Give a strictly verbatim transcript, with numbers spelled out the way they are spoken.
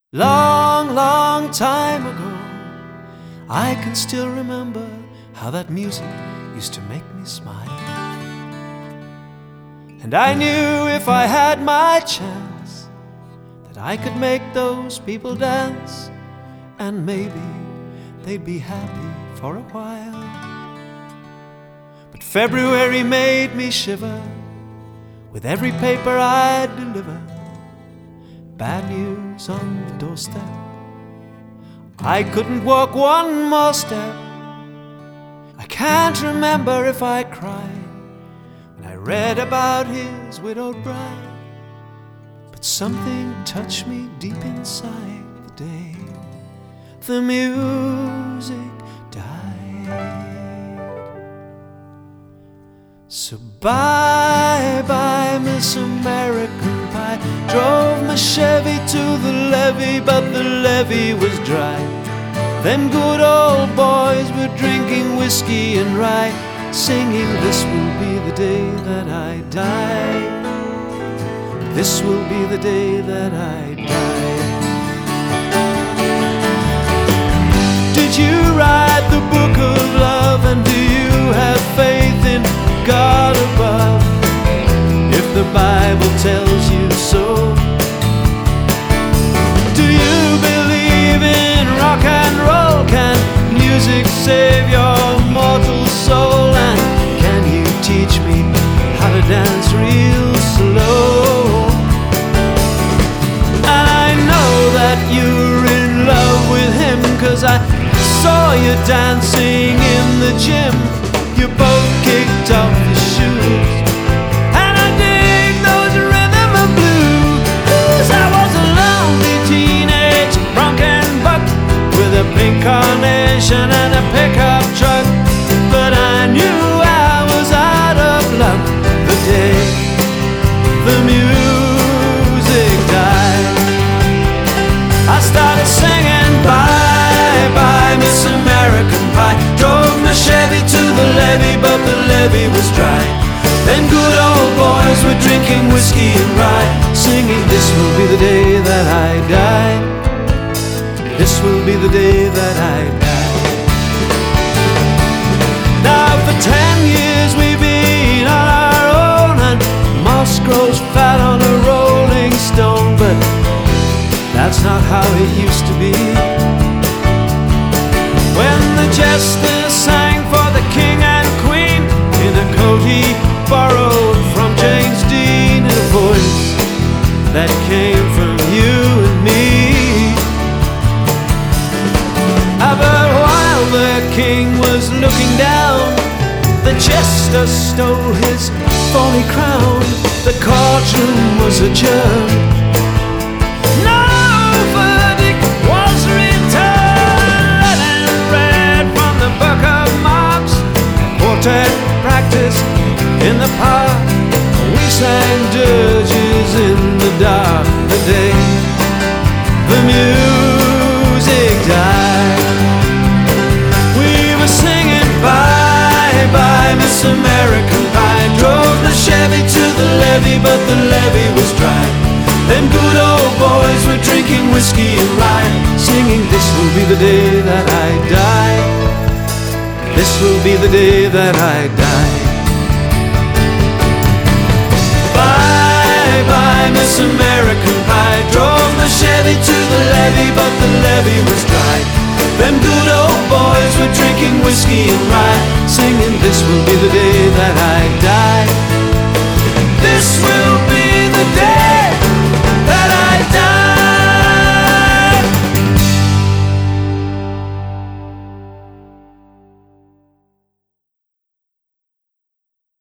Long, long time ago, I can still remember how that music used to make me smile. And I knew if I had my chance that I could make those people dance, and maybe they'd be happy for a while. But February made me shiver with every paper I'd deliver. Bad news on the doorstep. I couldn't walk one more step. I can't remember if I cried when I read about his widowed bride, but something touched me deep inside the day the music died. So bye bye Miss American Pie. Drove my Chevy to the levee, but the levee was dry. Them good old boys were drinking whiskey and rye, singing, "This will be the day that I die. This will be the day that I die." Did you write the book of love, and do you have faith in God above? If the Bible tells you so, do you believe in rock and roll? Can music save your mortal soul? And can you teach me how to dance real slow? And I know that you're in love with him, 'cause I saw you dancing in the gym. You both kicked off your shoes, and I dig those rhythm and blues. I was a lonely teenage bronc buck with a pink carnation and a pickup truck, but I knew I was out of luck the day the music died. I started singing bye bye Miss American Pie. Drove my Chevy to the levee, but the levee was dry. Then good old boys were drinking whiskey and rye, singing, "This will be the day that I die. This will be the day that I die." Now for ten years we've been on our own, and moss grows fat on a rolling stone, but that's not how it used to be. When the jester sang for the king and queen in a coat he borrowed from James Dean, in a voice that came from you and me. But while the king was looking down, the jester stole his phony crown. The courtroom was adjourned. No verdict was returned, and read from the book of Marx. Quartet practice in the park. We sang dirges in the dark the day the music died. We were singing bye bye Miss American Pie. Drove the Chevy to the levee, but the levee was dry. Them good old boys were drinking whiskey and rye, singing, "This will be the day that I die. This will be the day that I die." Bye bye Miss American Pie. Drove the Chevy to the levee, but the levee was dry. Them good old boys were drinking whiskey and rye, singing, "This will be the day that I die. This will